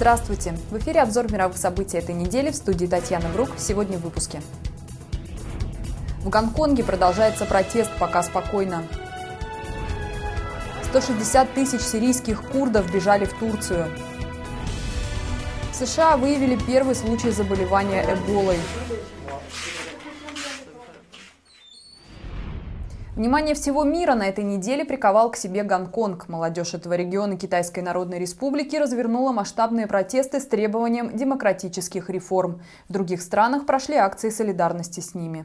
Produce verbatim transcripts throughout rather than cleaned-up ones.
Здравствуйте! В эфире обзор мировых событий этой недели, в студии Татьяна Брук. Сегодня в выпуске. В Гонконге продолжается протест, пока спокойно. сто шестьдесят тысяч сирийских курдов бежали в Турцию. В США выявили первый случай заболевания эболой. Внимание всего мира на этой неделе приковал к себе Гонконг. Молодежь этого региона Китайской Народной Республики развернула масштабные протесты с требованием демократических реформ. В других странах прошли акции солидарности с ними.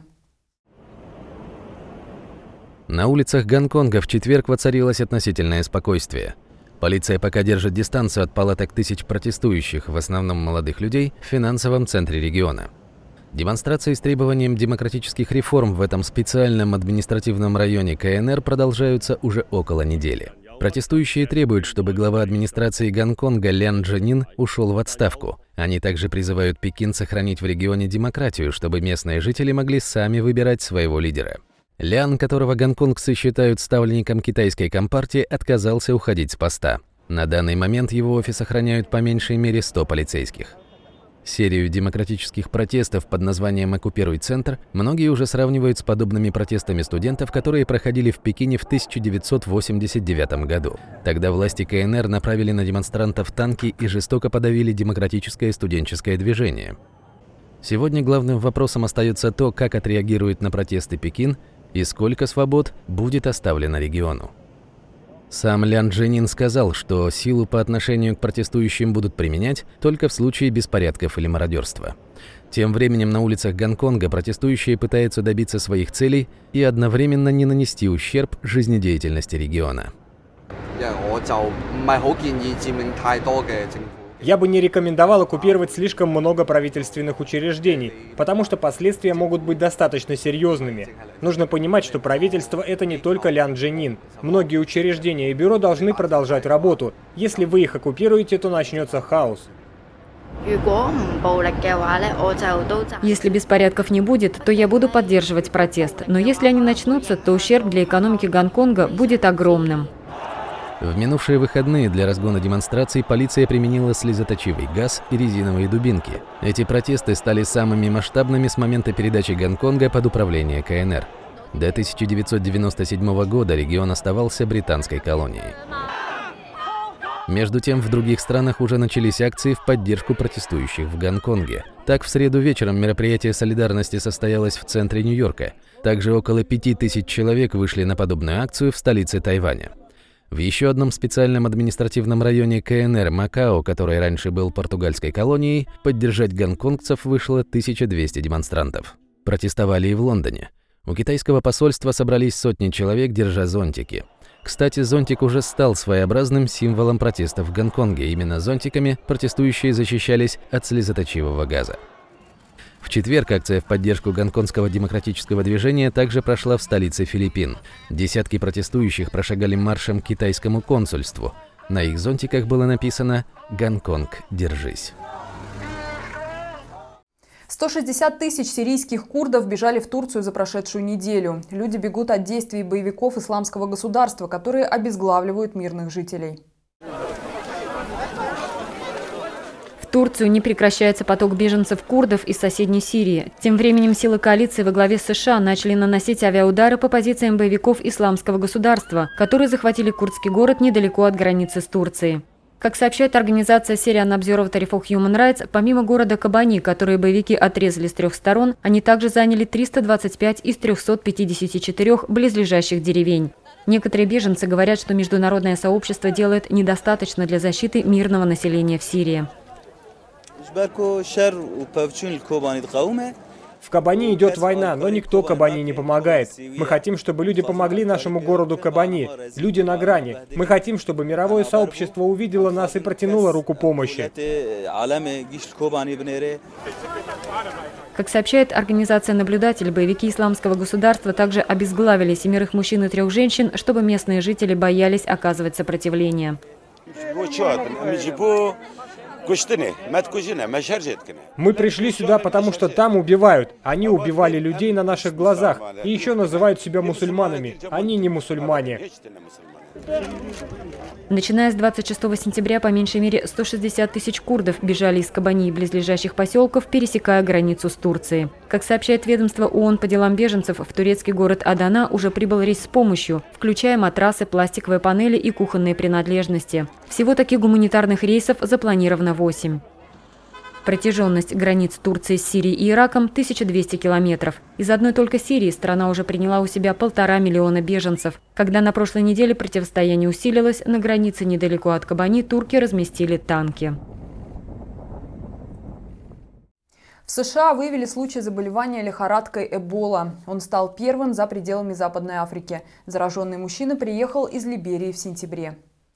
На улицах Гонконга в четверг воцарилось относительное спокойствие. Полиция пока держит дистанцию от палаток тысяч протестующих, в основном молодых людей, в финансовом центре региона. Демонстрации с требованием демократических реформ в этом специальном административном районе КНР продолжаются уже около недели. Протестующие требуют, чтобы глава администрации Гонконга Лян Чжэнин ушел в отставку. Они также призывают Пекин сохранить в регионе демократию, чтобы местные жители могли сами выбирать своего лидера. Лян, которого гонконгцы считают ставленником китайской компартии, отказался уходить с поста. На данный момент его офис охраняют по меньшей мере сто полицейских. Серию демократических протестов под названием «Оккупируй центр» многие уже сравнивают с подобными протестами студентов, которые проходили в Пекине в тысяча девятьсот восемьдесят девятом году. Тогда власти КНР направили на демонстрантов танки и жестоко подавили демократическое студенческое движение. Сегодня главным вопросом остается то, как отреагирует на протесты Пекин и сколько свобод будет оставлено региону. Сам Лян Чжэнин сказал, что силу по отношению к протестующим будут применять только в случае беспорядков или мародерства. Тем временем на улицах Гонконга протестующие пытаются добиться своих целей и одновременно не нанести ущерб жизнедеятельности региона. Я бы не рекомендовал оккупировать слишком много правительственных учреждений, потому что последствия могут быть достаточно серьезными. Нужно понимать, что правительство – это не только Лян Чжэнин. Многие учреждения и бюро должны продолжать работу. Если вы их оккупируете, то начнется хаос. Если беспорядков не будет, то я буду поддерживать протест. Но если они начнутся, то ущерб для экономики Гонконга будет огромным. В минувшие выходные для разгона демонстраций полиция применила слезоточивый газ и резиновые дубинки. Эти протесты стали самыми масштабными с момента передачи Гонконга под управление КНР. До тысяча девятьсот девяносто седьмого года регион оставался британской колонией. Между тем, в других странах уже начались акции в поддержку протестующих в Гонконге. Так, в среду вечером мероприятие солидарности состоялось в центре Нью-Йорка. Также около пяти тысяч человек вышли на подобную акцию в столице Тайваня. В еще одном специальном административном районе КНР Макао, который раньше был португальской колонией, поддержать гонконгцев вышло тысяча двести демонстрантов. Протестовали и в Лондоне. У китайского посольства собрались сотни человек, держа зонтики. Кстати, зонтик уже стал своеобразным символом протестов в Гонконге. Именно зонтиками протестующие защищались от слезоточивого газа. В четверг акция в поддержку гонконгского демократического движения также прошла в столице Филиппин. Десятки протестующих прошагали маршем к китайскому консульству. На их зонтиках было написано «Гонконг, держись». сто шестьдесят тысяч сирийских курдов бежали в Турцию за прошедшую неделю. Люди бегут от действий боевиков исламского государства, которые обезглавливают мирных жителей. В Турцию не прекращается поток беженцев-курдов из соседней Сирии. Тем временем силы коалиции во главе с США начали наносить авиаудары по позициям боевиков исламского государства, которые захватили курдский город недалеко от границы с Турцией. Как сообщает организация Syrian Observatory for Human Rights, помимо города Кобани, который боевики отрезали с трех сторон, они также заняли триста двадцать пять из трёхсот пятидесяти четырёх близлежащих деревень. Некоторые беженцы говорят, что международное сообщество делает недостаточно для защиты мирного населения в Сирии. В Кобани идет война, но никто Кобани не помогает. Мы хотим, чтобы люди помогли нашему городу Кобани. Люди на грани. Мы хотим, чтобы мировое сообщество увидело нас и протянуло руку помощи. Как сообщает организация «Наблюдатель», боевики исламского государства также обезглавили семерых мужчин и трех женщин, чтобы местные жители боялись оказывать сопротивление. Мы пришли сюда, потому что там убивают. Они убивали людей на наших глазах. И еще называют себя мусульманами. Они не мусульмане. Начиная с двадцать шестого сентября, по меньшей мере сто шестьдесят тысяч курдов бежали из Кобани и близлежащих поселков, пересекая границу с Турцией. Как сообщает ведомство ООН по делам беженцев, в турецкий город Адана уже прибыл рейс с помощью, включая матрасы, пластиковые панели и кухонные принадлежности. Всего таких гуманитарных рейсов запланировано восемь. Протяженность границ Турции с Сирией и Ираком – тысяча двести километров. Из одной только Сирии страна уже приняла у себя полтора миллиона беженцев. Когда на прошлой неделе противостояние усилилось, на границе недалеко от Кобани турки разместили танки. В США выявили случай заболевания лихорадкой Эбола. Он стал первым за пределами Западной Африки. Зараженный мужчина приехал из Либерии в сентябре.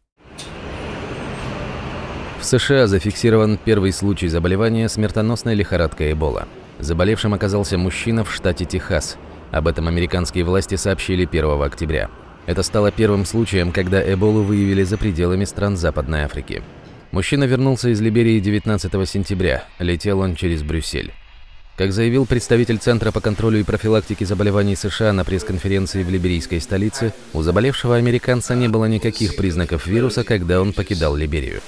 В США зафиксирован первый случай заболевания смертоносной лихорадкой Эбола. Заболевшим оказался мужчина в штате Техас. Об этом американские власти сообщили первого октября. Это стало первым случаем, когда Эболу выявили за пределами стран Западной Африки. Мужчина вернулся из Либерии девятнадцатого сентября. Летел он через Брюссель. Как заявил представитель Центра по контролю и профилактике заболеваний США на пресс-конференции в либерийской столице, у заболевшего американца не было никаких признаков вируса, когда он покидал Либерию.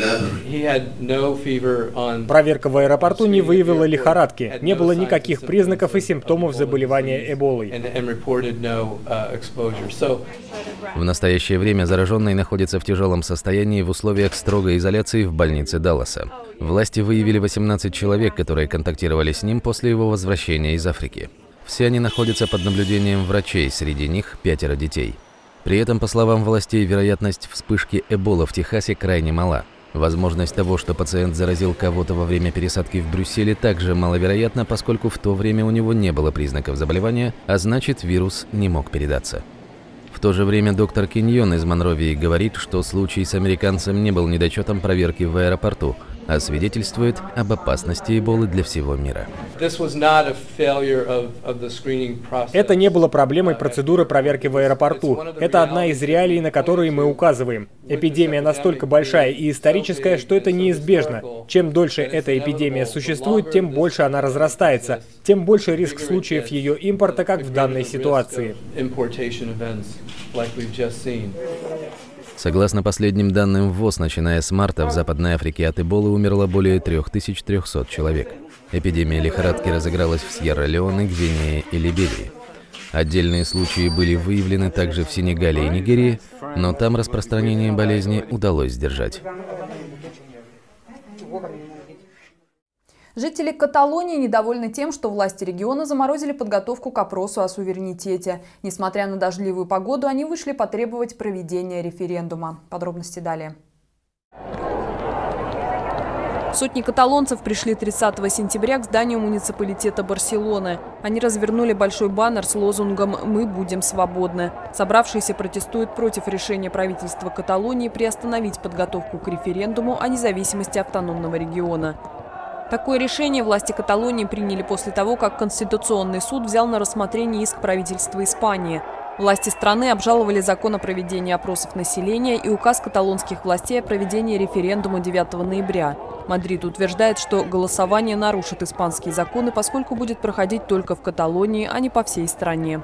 Проверка в аэропорту не выявила лихорадки. Не было никаких признаков и симптомов заболевания Эболой. В настоящее время зараженный находится в тяжелом состоянии в условиях строгой изоляции в больнице Далласа. Власти выявили восемнадцать человек, которые контактировали с ним после его возвращения из Африки. Все они находятся под наблюдением врачей, среди них пятеро детей. При этом, по словам властей, вероятность вспышки Эбола в Техасе крайне мала. Возможность того, что пациент заразил кого-то во время пересадки в Брюсселе, также маловероятна, поскольку в то время у него не было признаков заболевания, а значит, вирус не мог передаться. В то же время доктор Киньон из Монровии говорит, что случай с американцем не был недочетом проверки в аэропорту, а свидетельствует об опасности Эболы для всего мира. Это не было проблемой процедуры проверки в аэропорту. Это одна из реалий, на которые мы указываем. Эпидемия настолько большая и историческая, что это неизбежно. Чем дольше эта эпидемия существует, тем больше она разрастается, тем больше риск случаев ее импорта, как в данной ситуации. Согласно последним данным ВОЗ, начиная с марта в Западной Африке от Эболы умерло более трёх тысяч трёхсот человек. Эпидемия лихорадки разыгралась в Сьерра-Леоне, Гвинее и Либерии. Отдельные случаи были выявлены также в Сенегале и Нигерии, но там распространение болезни удалось сдержать. Жители Каталонии недовольны тем, что власти региона заморозили подготовку к опросу о суверенитете. Несмотря на дождливую погоду, они вышли потребовать проведения референдума. Подробности далее. Сотни каталонцев пришли тридцатого сентября к зданию муниципалитета Барселоны. Они развернули большой баннер с лозунгом «Мы будем свободны». Собравшиеся протестуют против решения правительства Каталонии приостановить подготовку к референдуму о независимости автономного региона. Такое решение власти Каталонии приняли после того, как Конституционный суд взял на рассмотрение иск правительства Испании. Власти страны обжаловали закон о проведении опросов населения и указ каталонских властей о проведении референдума девятого ноября. Мадрид утверждает, что голосование нарушит испанские законы, поскольку будет проходить только в Каталонии, а не по всей стране.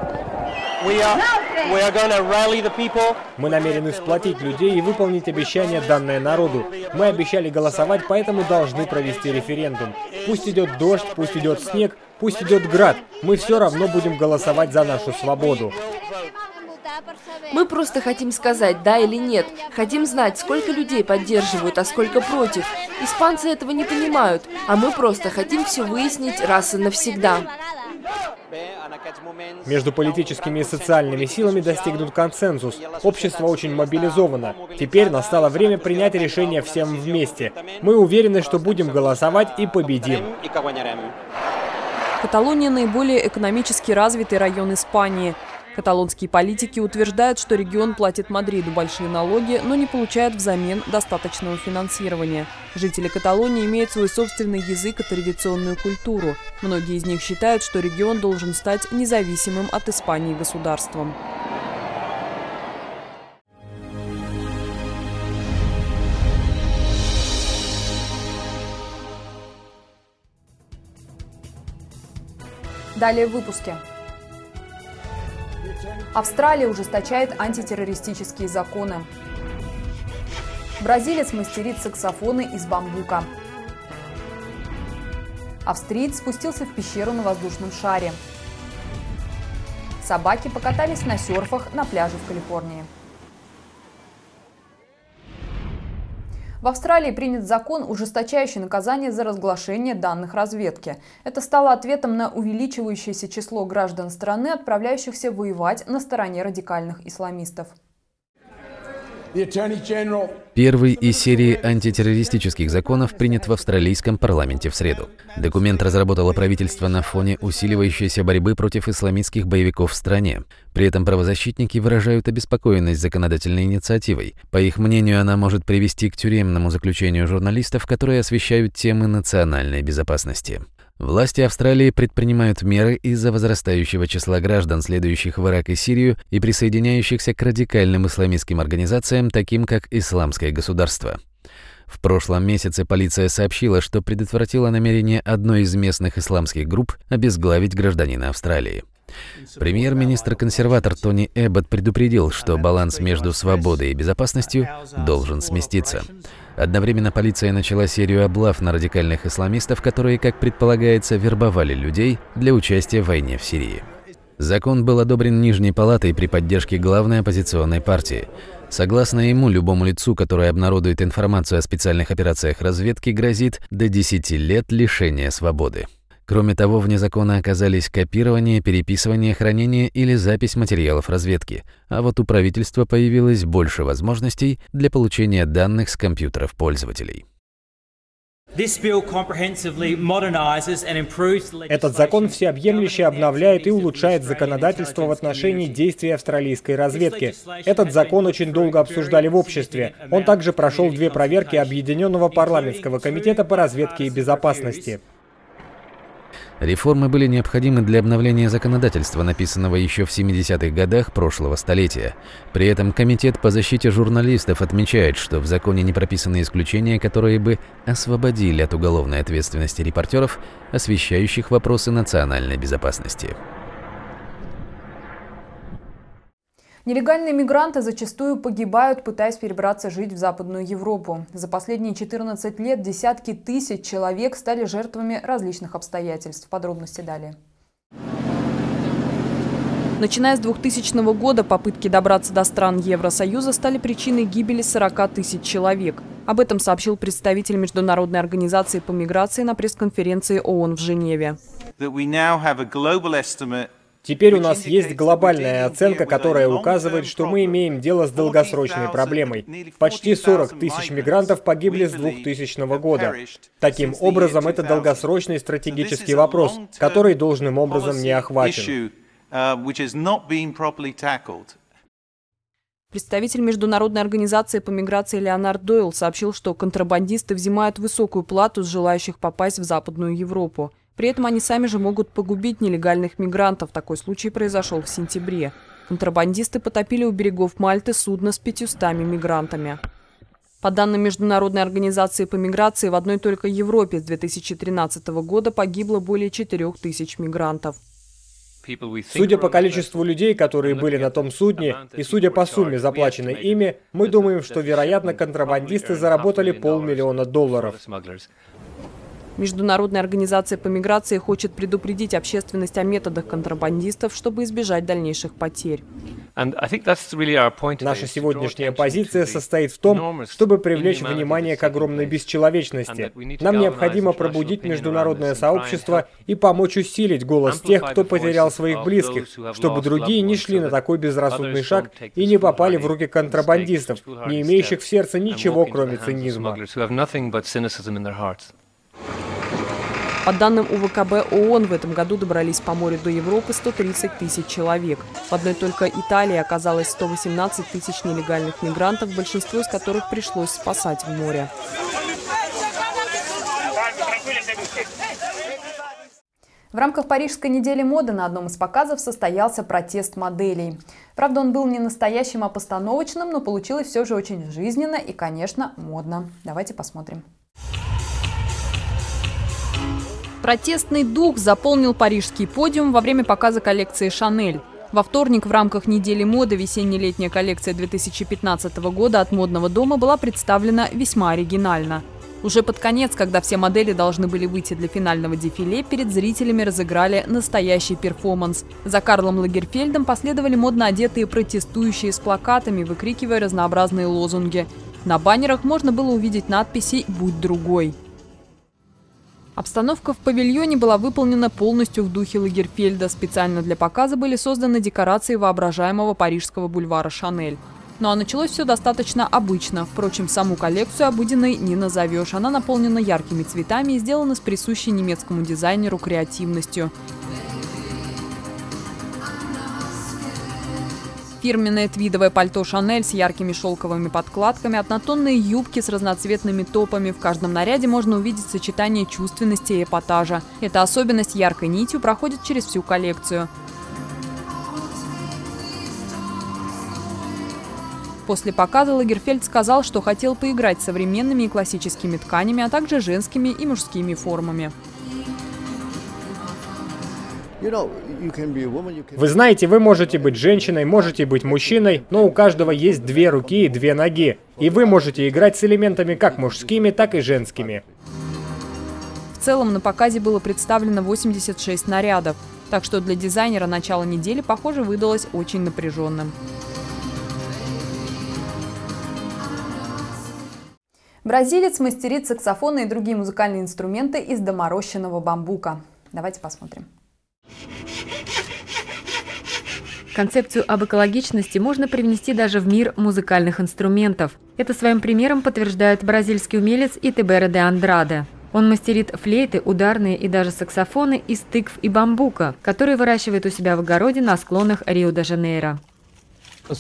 Мы намерены сплотить людей и выполнить обещание, данное народу. Мы обещали голосовать, поэтому должны провести референдум. Пусть идет дождь, пусть идет снег, пусть идет град. Мы все равно будем голосовать за нашу свободу. Мы просто хотим сказать «да» или «нет». Хотим знать, сколько людей поддерживают, а сколько против. Испанцы этого не понимают, а мы просто хотим все выяснить раз и навсегда. Между политическими и социальными силами достигнут консенсус. Общество очень мобилизовано. Теперь настало время принять решение всем вместе. Мы уверены, что будем голосовать и победим. Каталония – наиболее экономически развитый район Испании. Каталонские политики утверждают, что регион платит Мадриду большие налоги, но не получает взамен достаточного финансирования. Жители Каталонии имеют свой собственный язык и традиционную культуру. Многие из них считают, что регион должен стать независимым от Испании государством. Далее в выпуске. Австралия ужесточает антитеррористические законы. Бразилец мастерит саксофоны из бамбука. Австриец спустился в пещеру на воздушном шаре. Собаки покатались на серфах на пляже в Калифорнии. В Австралии принят закон, ужесточающий наказание за разглашение данных разведки. Это стало ответом на увеличивающееся число граждан страны, отправляющихся воевать на стороне радикальных исламистов. Первый из серии антитеррористических законов принят в австралийском парламенте в среду. Документ разработало правительство на фоне усиливающейся борьбы против исламистских боевиков в стране. При этом правозащитники выражают обеспокоенность законодательной инициативой. По их мнению, она может привести к тюремному заключению журналистов, которые освещают темы национальной безопасности. Власти Австралии предпринимают меры из-за возрастающего числа граждан, следующих в Ирак и Сирию и присоединяющихся к радикальным исламистским организациям, таким как Исламское государство. В прошлом месяце полиция сообщила, что предотвратила намерение одной из местных исламских групп обезглавить гражданина Австралии. Премьер-министр-консерватор Тони Эббот предупредил, что баланс между свободой и безопасностью должен сместиться. Одновременно полиция начала серию облав на радикальных исламистов, которые, как предполагается, вербовали людей для участия в войне в Сирии. Закон был одобрен Нижней палатой при поддержке главной оппозиционной партии. Согласно ему, любому лицу, которое обнародует информацию о специальных операциях разведки, грозит до десяти лет лишения свободы. Кроме того, вне закона оказались копирование, переписывание, хранение или запись материалов разведки. А вот у правительства появилось больше возможностей для получения данных с компьютеров пользователей. Этот закон всеобъемлюще обновляет и улучшает законодательство в отношении действий австралийской разведки. Этот закон очень долго обсуждали в обществе. Он также прошел две проверки Объединенного парламентского комитета по разведке и безопасности. Реформы были необходимы для обновления законодательства, написанного еще в семидесятых годах прошлого столетия. При этом Комитет по защите журналистов отмечает, что в законе не прописаны исключения, которые бы освободили от уголовной ответственности репортеров, освещающих вопросы национальной безопасности. Нелегальные мигранты зачастую погибают, пытаясь перебраться жить в Западную Европу. За последние четырнадцать лет десятки тысяч человек стали жертвами различных обстоятельств. Подробности далее. Начиная с двухтысячного года попытки добраться до стран Евросоюза стали причиной гибели сорока тысяч человек. Об этом сообщил представитель Международной организации по миграции на пресс-конференции ООН в Женеве. Теперь у нас есть глобальная оценка, которая указывает, что мы имеем дело с долгосрочной проблемой. Почти сорок тысяч мигрантов погибли с двухтысячного года. Таким образом, это долгосрочный стратегический вопрос, который должным образом не охвачен. Представитель Международной организации по миграции Леонард Дойл сообщил, что контрабандисты взимают высокую плату с желающих попасть в Западную Европу. При этом они сами же могут погубить нелегальных мигрантов. Такой случай произошел в сентябре. Контрабандисты потопили у берегов Мальты судно с пятьюстами мигрантами. По данным Международной организации по миграции, в одной только Европе с две тысячи тринадцатого года погибло более четырёх тысяч мигрантов. Судя по количеству людей, которые были на том судне, и судя по сумме, заплаченной ими, мы думаем, что, вероятно, контрабандисты заработали полмиллиона долларов. Международная организация по миграции хочет предупредить общественность о методах контрабандистов, чтобы избежать дальнейших потерь. Наша сегодняшняя позиция состоит в том, чтобы привлечь внимание к огромной бесчеловечности. Нам необходимо пробудить международное сообщество и помочь усилить голос тех, кто потерял своих близких, чтобы другие не шли на такой безрассудный шаг и не попали в руки контрабандистов, не имеющих в сердце ничего, кроме цинизма. По данным У В К Б ООН, в этом году добрались по морю до Европы сто тридцать тысяч человек. В одной только Италии оказалось сто восемнадцать тысяч нелегальных мигрантов, большинство из которых пришлось спасать в море. В рамках Парижской недели моды на одном из показов состоялся протест моделей. Правда, он был не настоящим, а постановочным, но получилось все же очень жизненно и, конечно, модно. Давайте посмотрим. Протестный дух заполнил парижский подиум во время показа коллекции «Шанель». Во вторник в рамках недели моды весенне-летняя коллекция две тысячи пятнадцатого года от модного дома была представлена весьма оригинально. Уже под конец, когда все модели должны были выйти для финального дефиле, перед зрителями разыграли настоящий перформанс. За Карлом Лагерфельдом последовали модно одетые протестующие с плакатами, выкрикивая разнообразные лозунги. На баннерах можно было увидеть надписи «Будь другой». Обстановка в павильоне была выполнена полностью в духе Лагерфельда. Специально для показа были созданы декорации воображаемого парижского бульвара Шанель. Ну а началось все достаточно обычно. Впрочем, саму коллекцию обыденной не назовешь. Она наполнена яркими цветами и сделана с присущей немецкому дизайнеру креативностью. Фирменное твидовое пальто «Шанель» с яркими шелковыми подкладками, однотонные юбки с разноцветными топами. В каждом наряде можно увидеть сочетание чувственности и эпатажа. Эта особенность яркой нитью проходит через всю коллекцию. После показа Лагерфельд сказал, что хотел поиграть с современными и классическими тканями, а также женскими и мужскими формами. Вы знаете, вы можете быть женщиной, можете быть мужчиной, но у каждого есть две руки и две ноги. И вы можете играть с элементами как мужскими, так и женскими. В целом на показе было представлено восемьдесят шесть нарядов. Так что для дизайнера начало недели, похоже, выдалось очень напряженным. Бразилец мастерит саксофоны и другие музыкальные инструменты из доморощенного бамбука. Давайте посмотрим. Концепцию об экологичности можно привнести даже в мир музыкальных инструментов. Это своим примером подтверждает бразильский умелец Итебера де Андраде. Он мастерит флейты, ударные и даже саксофоны из тыкв и бамбука, которые выращивает у себя в огороде на склонах Рио-де-Жанейро. Я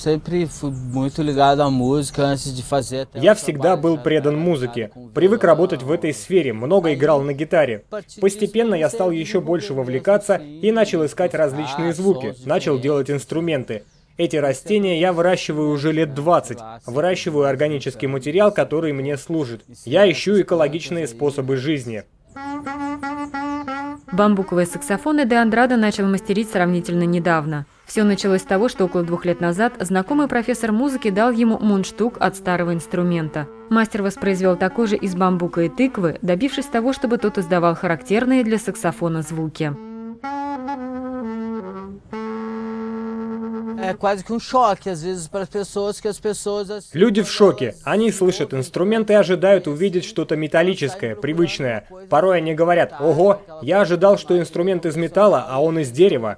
всегда был предан музыке, привык работать в этой сфере, много играл на гитаре. Постепенно я стал еще больше вовлекаться и начал искать различные звуки, начал делать инструменты. Эти растения я выращиваю уже лет двадцать, выращиваю органический материал, который мне служит. Я ищу экологичные способы жизни. Бамбуковые саксофоны де Андраде начал мастерить сравнительно недавно. Все началось с того, что около двух лет назад знакомый профессор музыки дал ему мундштук от старого инструмента. Мастер воспроизвел такой же из бамбука и тыквы, добившись того, чтобы тот издавал характерные для саксофона звуки. Люди в шоке. Они слышат инструмент и ожидают увидеть что-то металлическое, привычное. Порой они говорят: «Ого, я ожидал, что инструмент из металла, а он из дерева».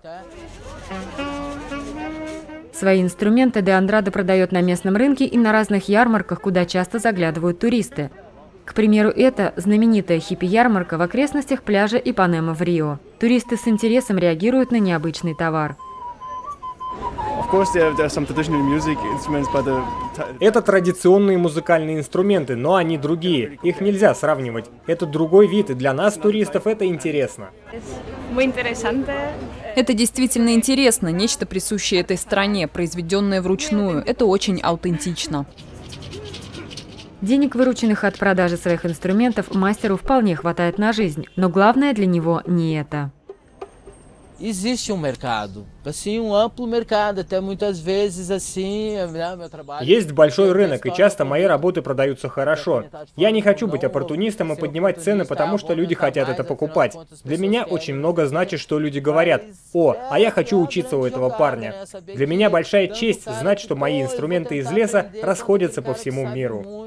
Свои инструменты де Андраде продает на местном рынке и на разных ярмарках, куда часто заглядывают туристы. К примеру, это знаменитая хиппи-ярмарка в окрестностях пляжа Ипанема в Рио. Туристы с интересом реагируют на необычный товар. Это традиционные музыкальные инструменты, но они другие. Их нельзя сравнивать. Это другой вид, и для нас, туристов, это интересно. Это действительно интересно, нечто присущее этой стране, произведенное вручную. Это очень аутентично. Денег, вырученных от продажи своих инструментов, мастеру вполне хватает на жизнь, но главное для него не это. Есть большой рынок, и часто мои работы продаются хорошо. Я не хочу быть оппортунистом и поднимать цены, потому что люди хотят это покупать. Для меня очень много значит, что люди говорят: «О, а я хочу учиться у этого парня». Для меня большая честь знать, что мои инструменты из леса расходятся по всему миру.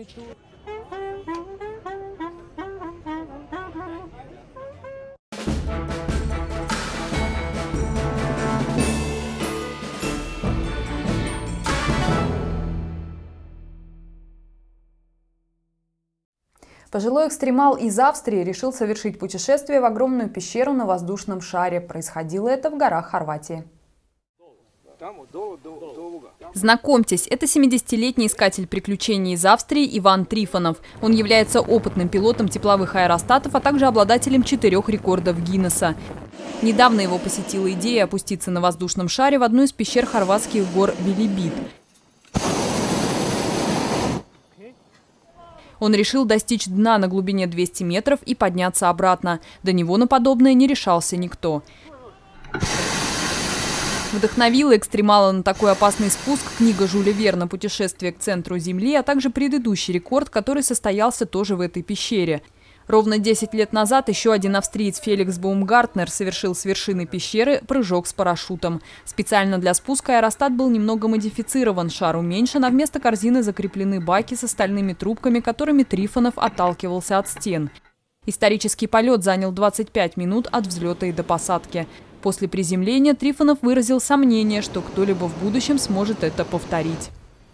Пожилой экстремал из Австрии решил совершить путешествие в огромную пещеру на воздушном шаре. Происходило это в горах Хорватии. Знакомьтесь, это семидесятилетний искатель приключений из Австрии Иван Трифонов. Он является опытным пилотом тепловых аэростатов, а также обладателем четырех рекордов Гиннесса. Недавно его посетила идея опуститься на воздушном шаре в одну из пещер хорватских гор Велибит. Он решил достичь дна на глубине двухсот метров и подняться обратно. До него на подобное не решался никто. Вдохновила экстремала на такой опасный спуск книга Жюля Верна «Путешествие к центру Земли», а также предыдущий рекорд, который состоялся тоже в этой пещере. Ровно десять лет назад еще один австриец Феликс Баумгартнер совершил с вершины пещеры прыжок с парашютом. Специально для спуска аэростат был немного модифицирован, шар уменьшен, а вместо корзины закреплены баки с стальными трубками, которыми Трифонов отталкивался от стен. Исторический полет занял двадцать пять минут от взлета и до посадки. После приземления Трифонов выразил сомнение, что кто-либо в будущем сможет это повторить.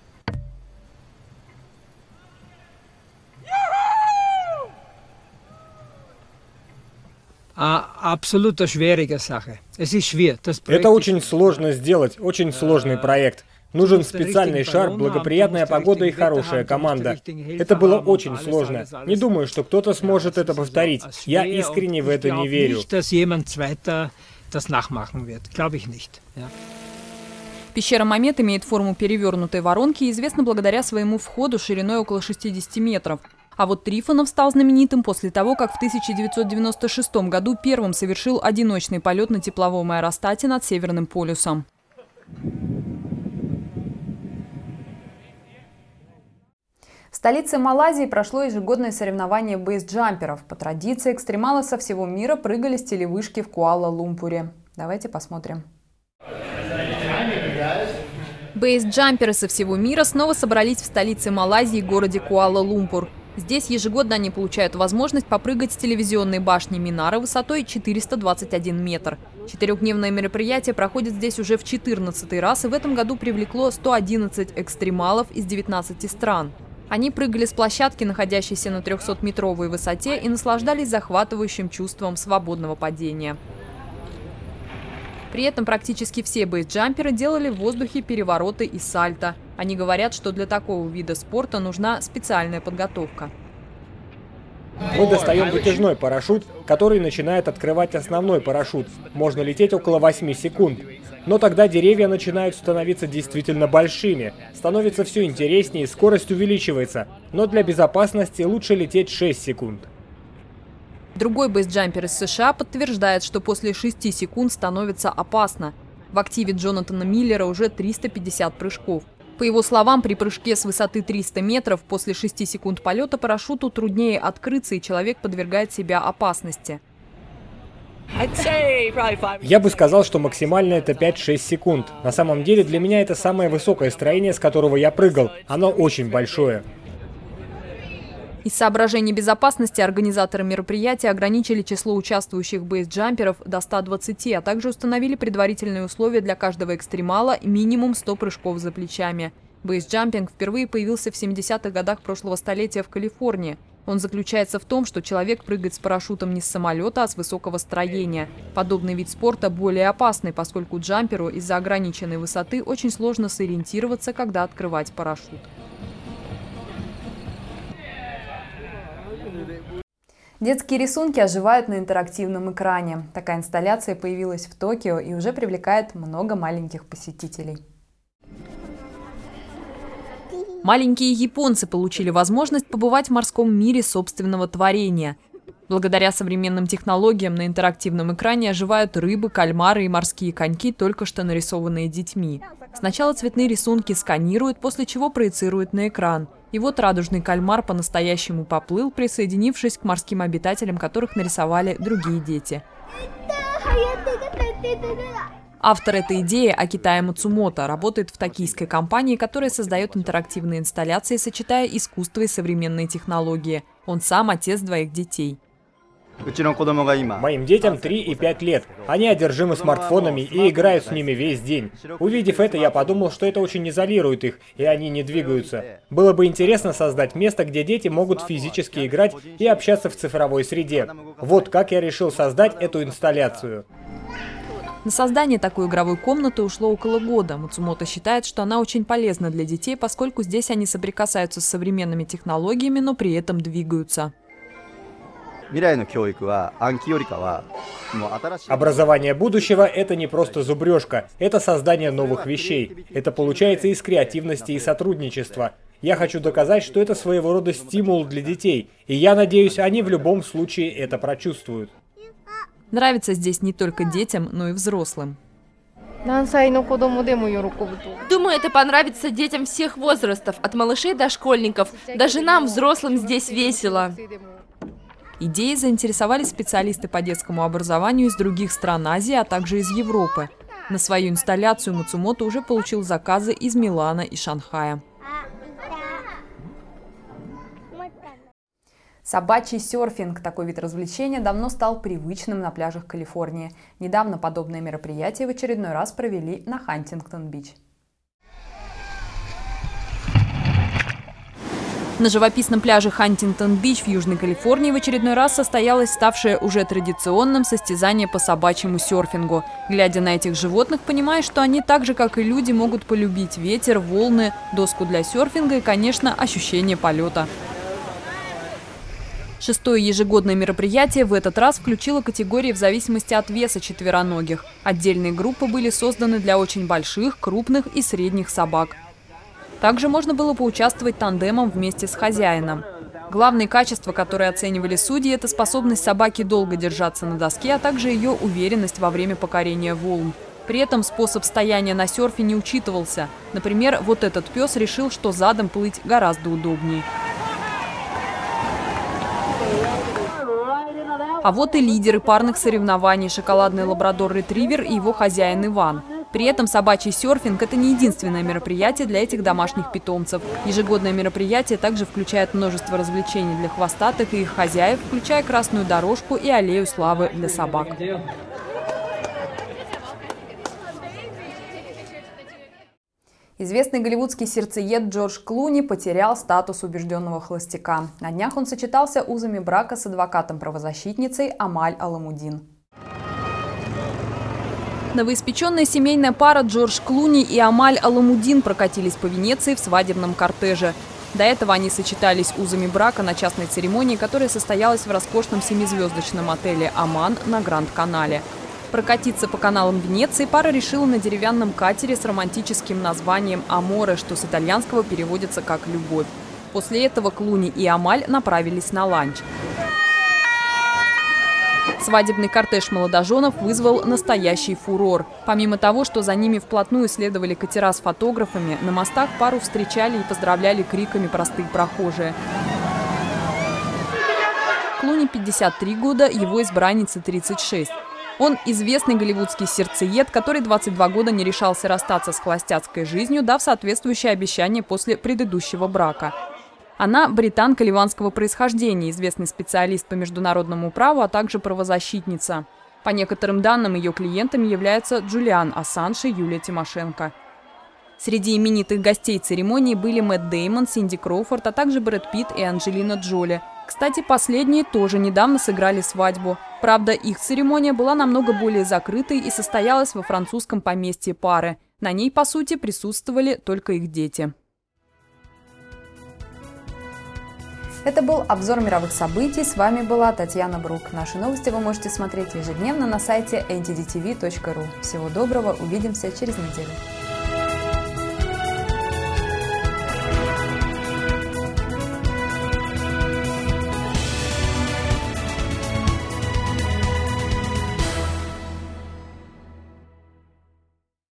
Это очень сложно сделать, очень сложный проект. Нужен специальный шар, благоприятная погода и хорошая команда. Это было очень сложно. Не думаю, что кто-то сможет это повторить. Я искренне в это не верю. Пещера Мамет имеет форму перевернутой воронки и известна благодаря своему входу шириной около шестидесяти метров. А вот Трифонов стал знаменитым после того, как в тысяча девятьсот девяносто шестом году первым совершил одиночный полет на тепловом аэростате над Северным полюсом. В столице Малайзии прошло ежегодное соревнование бейсджамперов. По традиции экстремалы со всего мира прыгали с телевышки в Куала-Лумпуре. Давайте посмотрим. Бейсджамперы со всего мира снова собрались в столице Малайзии, городе Куала-Лумпур. Здесь ежегодно они получают возможность попрыгать с телевизионной башни Минара высотой четыреста двадцать один метр. Четырехдневное мероприятие проходит здесь уже в четырнадцатый раз, и в этом году привлекло сто одиннадцать экстремалов из девятнадцати стран. Они прыгали с площадки, находящейся на трехсотметровой высоте, и наслаждались захватывающим чувством свободного падения. При этом практически все бейсджамперы делали в воздухе перевороты и сальто. Они говорят, что для такого вида спорта нужна специальная подготовка. Мы достаем вытяжной парашют, который начинает открывать основной парашют. Можно лететь около восьми секунд. Но тогда деревья начинают становиться действительно большими. Становится все интереснее, скорость увеличивается. Но для безопасности лучше лететь шесть секунд. Другой бейсджампер из США подтверждает, что после шести секунд становится опасно. В активе Джонатана Миллера уже триста пятьдесят прыжков. По его словам, при прыжке с высоты триста метров после шести секунд полета парашюту труднее открыться, и человек подвергает себя опасности. Я бы сказал, что максимально это пять-шесть секунд. На самом деле для меня это самое высокое строение, с которого я прыгал. Оно очень большое. Из соображений безопасности организаторы мероприятия ограничили число участвующих бейсджамперов до ста двадцати, а также установили предварительные условия для каждого экстремала – минимум сто прыжков за плечами. Бейсджампинг впервые появился в семидесятых годах прошлого столетия в Калифорнии. Он заключается в том, что человек прыгает с парашютом не с самолета, а с высокого строения. Подобный вид спорта более опасный, поскольку джамперу из-за ограниченной высоты очень сложно сориентироваться, когда открывать парашют. Детские рисунки оживают на интерактивном экране. Такая инсталляция появилась в Токио и уже привлекает много маленьких посетителей. Маленькие японцы получили возможность побывать в морском мире собственного творения. Благодаря современным технологиям на интерактивном экране оживают рыбы, кальмары и морские коньки, только что нарисованные детьми. Сначала цветные рисунки сканируют, после чего проецируют на экран. И вот радужный кальмар по-настоящему поплыл, присоединившись к морским обитателям, которых нарисовали другие дети. Автор этой идеи, Акитая Мацумото, работает в токийской компании, которая создает интерактивные инсталляции, сочетая искусство и современные технологии. Он сам отец двоих детей. Моим детям три и пять лет. Они одержимы смартфонами и играют с ними весь день. Увидев это, я подумал, что это очень изолирует их, и они не двигаются. Было бы интересно создать место, где дети могут физически играть и общаться в цифровой среде. Вот как я решил создать эту инсталляцию. На создание такой игровой комнаты ушло около года. Мацумото считает, что она очень полезна для детей, поскольку здесь они соприкасаются с современными технологиями, но при этом двигаются. Образование будущего – это не просто зубрежка, это создание новых вещей. Это получается из креативности и сотрудничества. Я хочу доказать, что это своего рода стимул для детей, и я надеюсь, они в любом случае это прочувствуют. Нравится здесь не только детям, но и взрослым. Думаю, это понравится детям всех возрастов, от малышей до школьников. Даже нам, взрослым, здесь весело. Идеей заинтересовались специалисты по детскому образованию из других стран Азии, а также из Европы. На свою инсталляцию Мацумото уже получил заказы из Милана и Шанхая. Собачий серфинг – такой вид развлечения давно стал привычным на пляжах Калифорнии. Недавно подобное мероприятие в очередной раз провели на Хантингтон-Бич. На живописном пляже Хантингтон-Бич в Южной Калифорнии в очередной раз состоялось ставшее уже традиционным состязание по собачьему серфингу. Глядя на этих животных, понимаешь, что они так же, как и люди, могут полюбить ветер, волны, доску для серфинга и, конечно, ощущение полета. Шестое ежегодное мероприятие в этот раз включило категории в зависимости от веса четвероногих. Отдельные группы были созданы для очень больших, крупных и средних собак. Также можно было поучаствовать тандемом вместе с хозяином. Главные качества, которые оценивали судьи, это способность собаки долго держаться на доске, а также ее уверенность во время покорения волн. При этом способ стояния на серфе не учитывался. Например, вот этот пес решил, что задом плыть гораздо удобнее. А вот и лидеры парных соревнований – шоколадный лабрадор-ретривер и его хозяин Иван. При этом собачий серфинг – это не единственное мероприятие для этих домашних питомцев. Ежегодное мероприятие также включает множество развлечений для хвостатых и их хозяев, включая красную дорожку и аллею славы для собак. Известный голливудский сердцеед Джордж Клуни потерял статус убежденного холостяка. На днях он сочетался узами брака с адвокатом-правозащитницей Амаль Аламудин. Новоиспеченная семейная пара Джордж Клуни и Амаль Аламудин прокатились по Венеции в свадебном кортеже. До этого они сочетались узами брака на частной церемонии, которая состоялась в роскошном семизвездочном отеле «Аман» на Гранд-Канале. Прокатиться по каналам Венеции пара решила на деревянном катере с романтическим названием «Аморе», что с итальянского переводится как «любовь». После этого Клуни и Амаль направились на ланч. Свадебный кортеж молодоженов вызвал настоящий фурор. Помимо того, что за ними вплотную следовали катера с фотографами, на мостах пару встречали и поздравляли криками простые прохожие. Клуни пятьдесят три года, его избраннице тридцать шесть. Он известный голливудский сердцеед, который двадцать два года не решался расстаться с холостяцкой жизнью, дав соответствующее обещание после предыдущего брака. Она британка ливанского происхождения, известный специалист по международному праву, а также правозащитница. По некоторым данным, ее клиентами являются Джулиан Ассанж и Юлия Тимошенко. Среди именитых гостей церемонии были Мэтт Дэймон, Синди Кроуфорд, а также Брэд Питт и Анджелина Джоли. Кстати, последние тоже недавно сыграли свадьбу. Правда, их церемония была намного более закрытой и состоялась во французском поместье пары. На ней, по сути, присутствовали только их дети. Это был обзор мировых событий. С вами была Татьяна Брук. Наши новости вы можете смотреть ежедневно на сайте эн ти ди ти ви точка ру. Всего доброго, увидимся через неделю.